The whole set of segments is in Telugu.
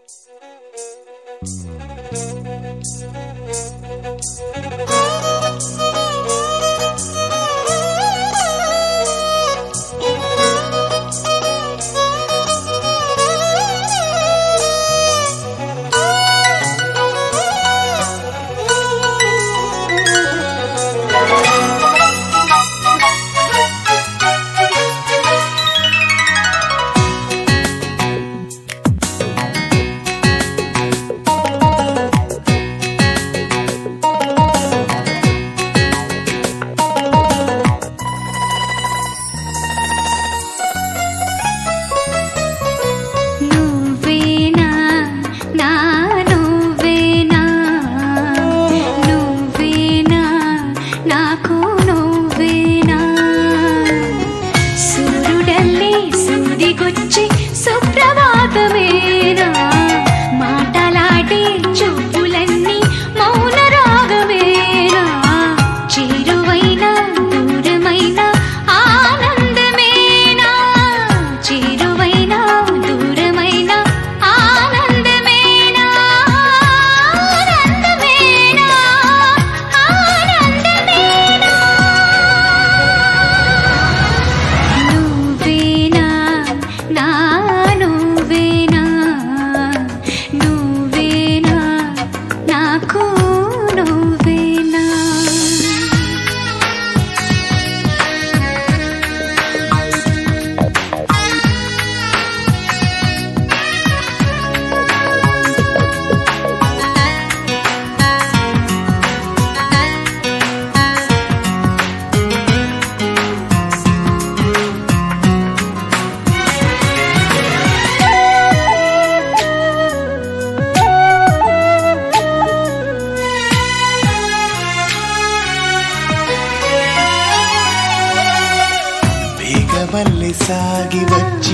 మళ్ళీ సాగి వచ్చి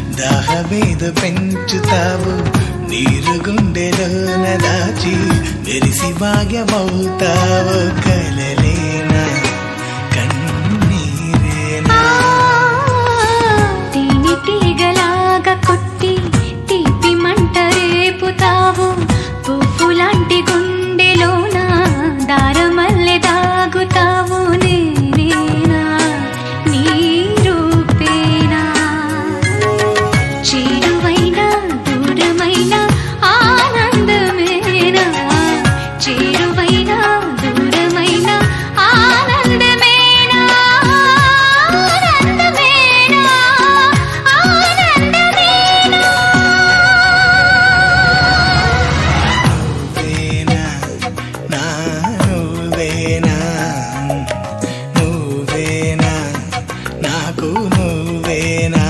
దాహమేద పెంచుతావు, నీరు గుండెలోన దాచి మెరిసి భాగ్యమవుతావు. కలలేనా కన్నీరేనా తేనె తీగలాగా కొట్టి తీపి మంట రేపుతావు, పువ్వులాంటి గుండెలోన దారమల్లె దాగుతావు. నేనేనా నీ రూపేనా, చేరువైనా దూరమైనా ఆనందమేనా, చేరువైనా దూరమైనా ఆనందమేనా, ఆనందమేనా, ఆనందమేనా. నువ్వేనా నువ్వేనా నాకు నువ్వేనా.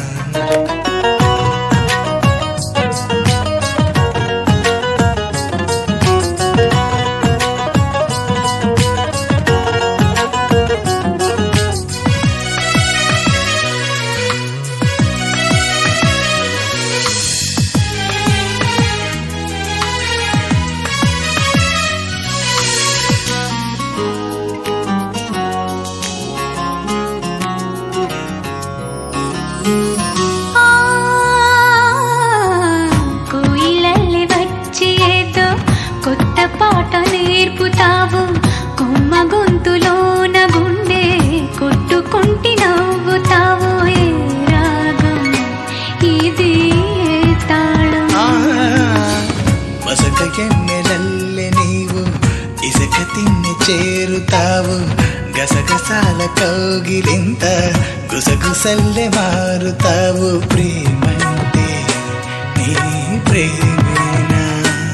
కోయిలల్లి వచ్చి ఏదో కొత్త పాట నేర్పుతావు, కొమ్మ గొంతులోన గుండె కొట్టుకుంటి నవ్వుతావు. ఏ రాగం ఇది, ఏ తాళం. మసక ఎన్నెలల్లె నీవు ఇసుక తిన్ని చేరుతావు, గసగసాల కౌగిలింత గుసగుసల్లె మారుతావు. ప్రేమంటే నీ ప్రేమేనా,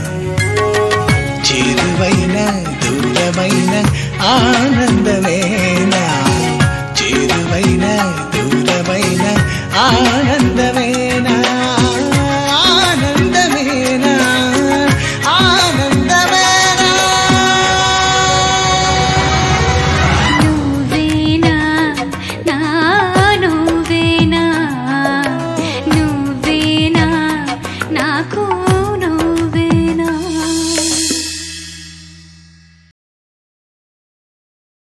చేరువైన దూరమైన ఆనందమే.